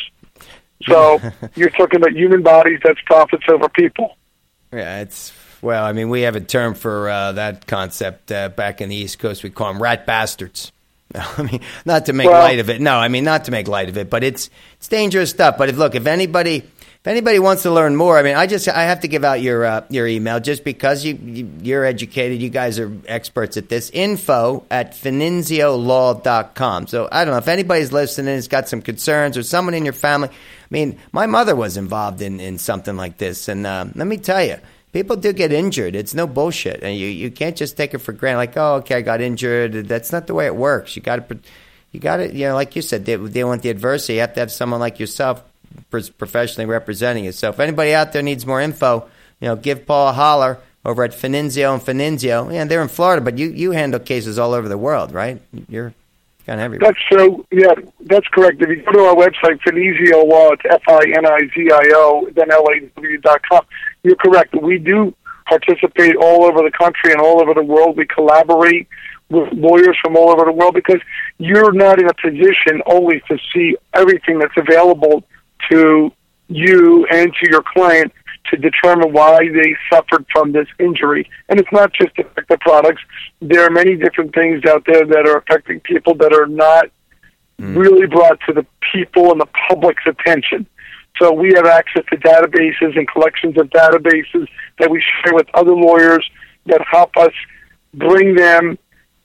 So you're talking about human bodies. That's profits over people. Yeah, it's. Well, I mean, we have a term for uh, that concept uh, back in the East Coast. We call them rat bastards. I mean, not to make well, light of it. No, I mean, not to make light of it, but it's it's dangerous stuff. But if look, if anybody if anybody wants to learn more, I mean, I just I have to give out your uh, your email just because you, you you're educated. You guys are experts at this. Info at finenzio law dot com. So I don't know if anybody's listening, has got some concerns, or someone in your family. I mean, my mother was involved in, in something like this, and uh, let me tell you. People do get injured. It's no bullshit, and you, you can't just take it for granted. Like, oh, okay, I got injured. That's not the way it works. You got to, you got to, you know, like you said, they, they want the adversity. You have to have someone like yourself professionally representing you. So, if anybody out there needs more info, you know, give Paul a holler over at Finenzio and Finenzio. Yeah, they're in Florida, but you, you handle cases all over the world, right? You're kind of everywhere. That's true. Yeah, that's correct. If you go to our website, Finenzio Law, it's F I N I Z I O, then L A W dot com. You're correct. We do participate all over the country and all over the world. We collaborate with lawyers from all over the world because you're not in a position always to see everything that's available to you and to your client to determine why they suffered from this injury. And it's not just affecting products. There are many different things out there that are affecting people that are not mm. really brought to the people and the public's attention. So we have access to databases and collections of databases that we share with other lawyers that help us bring them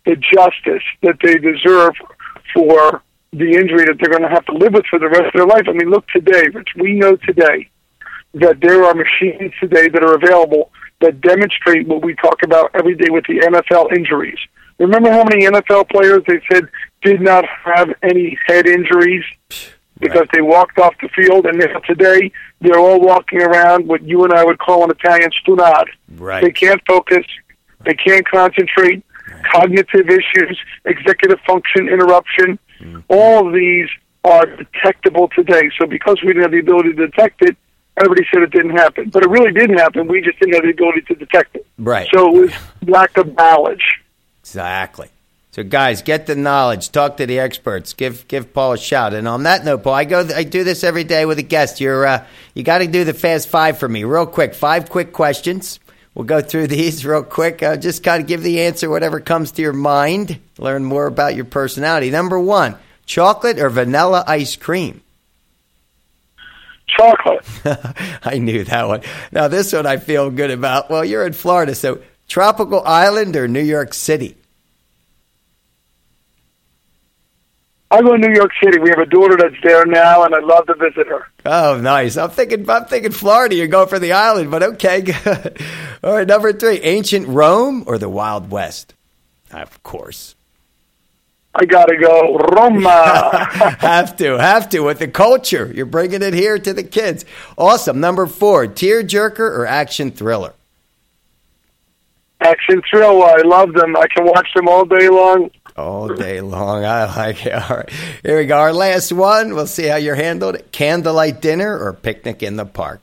the justice that they deserve for the injury that they're going to have to live with for the rest of their life. I mean, look today, Rich. We know today that there are machines today that are available that demonstrate what we talk about every day with the N F L injuries. Remember how many N F L players they said did not have any head injuries because right. they walked off the field, and now today they're all walking around what you and I would call in Italian stunad. Right. They can't focus. They can't concentrate. Right. Cognitive issues, executive function interruption, mm-hmm. all of these are detectable today. So because we didn't have the ability to detect it, everybody said it didn't happen. But it really didn't happen. We just didn't have the ability to detect it. Right. So it was lack of knowledge. Exactly. So, guys, get the knowledge. Talk to the experts. Give give Paul a shout. And on that note, Paul, I go. I do this every day with a guest. You're uh, you got to do the fast five for me, real quick. Five quick questions. We'll go through these real quick. Uh, just kind of give the answer, whatever comes to your mind. Learn more about your personality. Number one: chocolate or vanilla ice cream? Chocolate. I knew that one. Now, this one I feel good about. Well, you're in Florida, so tropical island or New York City? I go to New York City. We have a daughter that's there now, and I'd love to visit her. Oh, nice. I'm thinking I'm thinking Florida. You're going for the island, but okay, good. All right, number three, ancient Rome or the Wild West? Of course. I got to go Roma. have to, have to, with the culture. You're bringing it here to the kids. Awesome. Number four, tearjerker or action thriller? Action thriller. I love them. I can watch them all day long. All day long. I like it. All right. Here we go. Our last one. We'll see how you're handled. Candlelight dinner or picnic in the park?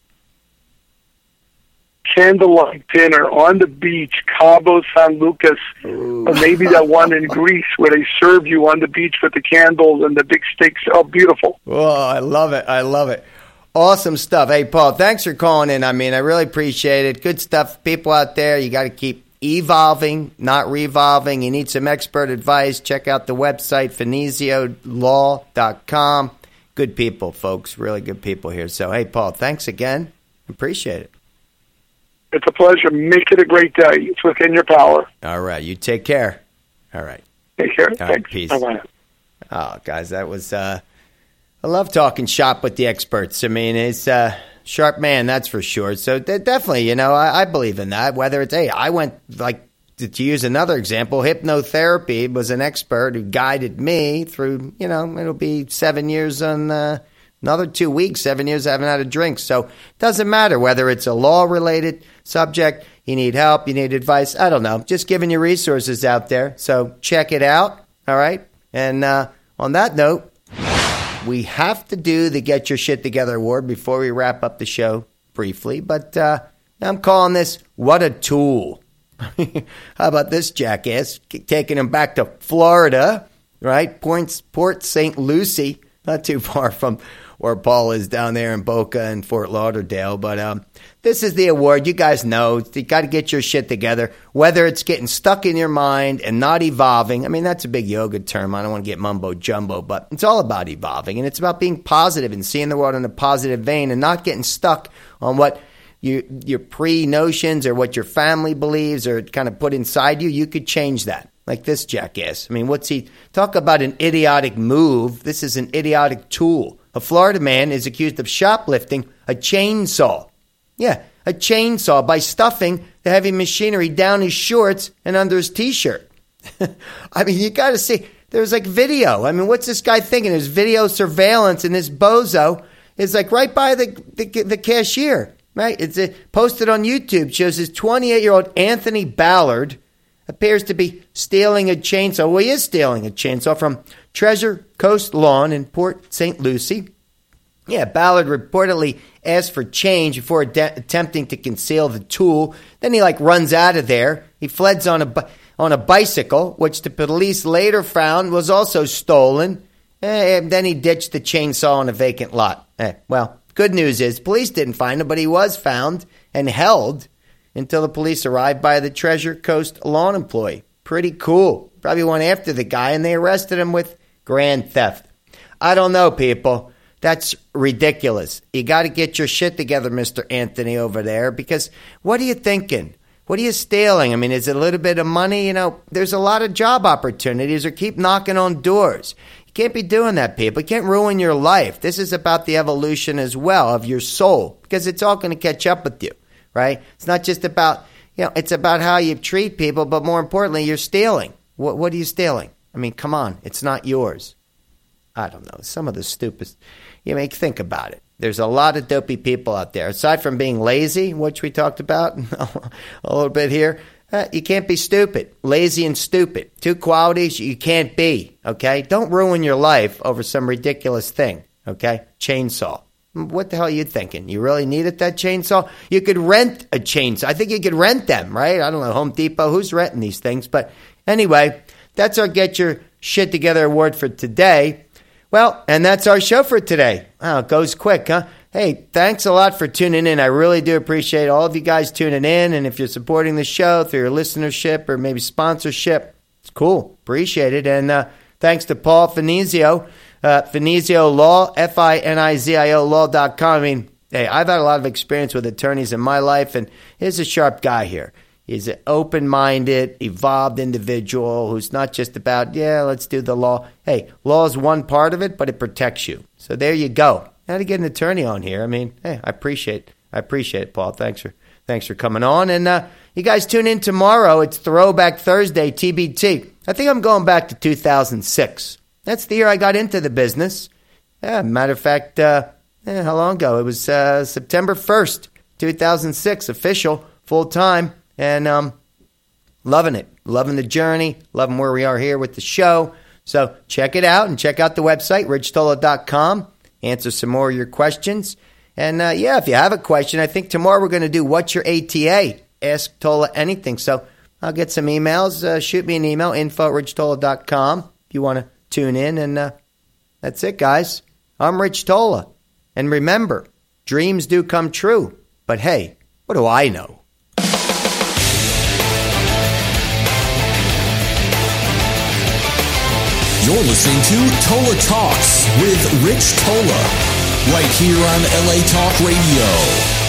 Candlelight dinner on the beach, Cabo San Lucas, Ooh. Or maybe that one in Greece where they serve you on the beach with the candles and the big steaks. Oh, beautiful. Oh, I love it. I love it. Awesome stuff. Hey, Paul, thanks for calling in. I mean, I really appreciate it. Good stuff. People out there, you got to keep evolving, not revolving. You need some expert advice. Check out the website, Finizio Law dot com. Good people, folks. Really good people here. So, hey, Paul, thanks again. Appreciate it. It's a pleasure. Make it a great day. It's within your power. All right. You take care. All right. Take care. All Thanks. Right, peace. Bye-bye. Oh, guys, that was... Uh, I love talking shop with the experts. I mean, it's a sharp man, that's for sure. So definitely, you know, I, I believe in that. Whether it's, hey, I went, like, to, to use another example, hypnotherapy was an expert who guided me through, you know, it'll be seven years on uh, another two weeks, seven years I haven't had a drink. So it doesn't matter whether it's a law-related subject, you need help, you need advice. I don't know. Just giving you resources out there. So check it out, all right? And uh, on that note, we have to do the Get Your Shit Together award before we wrap up the show briefly. But uh, I'm calling this What a Tool. How about this jackass? Taking him back to Florida, right? Port, Port Saint Lucie, not too far from where Paul is down there in Boca and Fort Lauderdale. But um, this is the award. You guys know. You got to get your shit together. Whether it's getting stuck in your mind and not evolving. I mean, that's a big yoga term. I don't want to get mumbo jumbo, but it's all about evolving. And it's about being positive and seeing the world in a positive vein and not getting stuck on what you, your pre-notions or what your family believes or kind of put inside you. You could change that. Like this jackass. I mean, what's he... Talk about an idiotic move. This is an idiotic tool. A Florida man is accused of shoplifting a chainsaw. Yeah, a chainsaw by stuffing the heavy machinery down his shorts and under his T-shirt. I mean, you got to see. There's like video. I mean, what's this guy thinking? There's video surveillance, and this bozo is like right by the the, the cashier. Right? It's a, posted on YouTube. Shows his twenty-eight-year-old Anthony Ballard appears to be stealing a chainsaw. Well, he is stealing a chainsaw from Treasure Coast Lawn in Port Saint Lucie. Yeah, Ballard reportedly asked for change before de- attempting to conceal the tool. Then he, like, runs out of there. He fled on a, bi- on a bicycle, which the police later found was also stolen. And then he ditched the chainsaw on a vacant lot. Eh, well, good news is police didn't find him, but he was found and held until the police arrived by the Treasure Coast Lawn employee. Pretty cool. Probably went after the guy, and they arrested him with grand theft. I don't know, people. That's ridiculous. You got to get your shit together, Mister Anthony over there, because what are you thinking? What are you stealing? I mean, is it a little bit of money? You know, there's a lot of job opportunities, or keep knocking on doors. You can't be doing that, people. You can't ruin your life. This is about the evolution as well of your soul, because it's all going to catch up with you, right? It's not just about, you know, it's about how you treat people, but more importantly, you're stealing. What, what are you stealing? I mean, come on. It's not yours. I don't know. Some of the stupid, you make think about it. There's a lot of dopey people out there. Aside from being lazy, which we talked about a little bit here, uh, you can't be stupid. Lazy and stupid. Two qualities you can't be, okay? Don't ruin your life over some ridiculous thing, okay? Chainsaw. What the hell are you thinking? You really needed that chainsaw? You could rent a chainsaw. I think you could rent them, right? I don't know, Home Depot. Who's renting these things? But anyway, that's our Get Your Shit Together award for today. Well, and that's our show for today. Oh, it goes quick, huh? Hey, thanks a lot for tuning in. I really do appreciate all of you guys tuning in. And if you're supporting the show through your listenership or maybe sponsorship, it's cool. Appreciate it. And uh, thanks to Paul Finizio, uh, Finizio Law, F I N I Z I O law dot com. I mean, hey, I've had a lot of experience with attorneys in my life, and he's a sharp guy here. He's an open-minded, evolved individual who's not just about, yeah, let's do the law. Hey, law is one part of it, but it protects you. So there you go. How to get an attorney on here. I mean, hey, I appreciate I appreciate it, Paul. Thanks for thanks for coming on. And uh, you guys tune in tomorrow. It's Throwback Thursday, T B T. I think I'm going back to two thousand six. That's the year I got into the business. Yeah, matter of fact, uh, eh, how long ago? It was uh, September first, two thousand six, official, full-time. And um, loving it, loving the journey, loving where we are here with the show. So check it out and check out the website, rich tola dot com. Answer some more of your questions. And uh, yeah, if you have a question, I think tomorrow we're going to do What's Your A T A? Ask Tola anything. So I'll get some emails. Uh, shoot me an email, info at rich tola dot com if you want to tune in. And uh, that's it, guys. I'm Rich Tola. And remember, dreams do come true. But hey, what do I know? You're listening to Tola Talks with Rich Tola, right here on L A Talk Radio.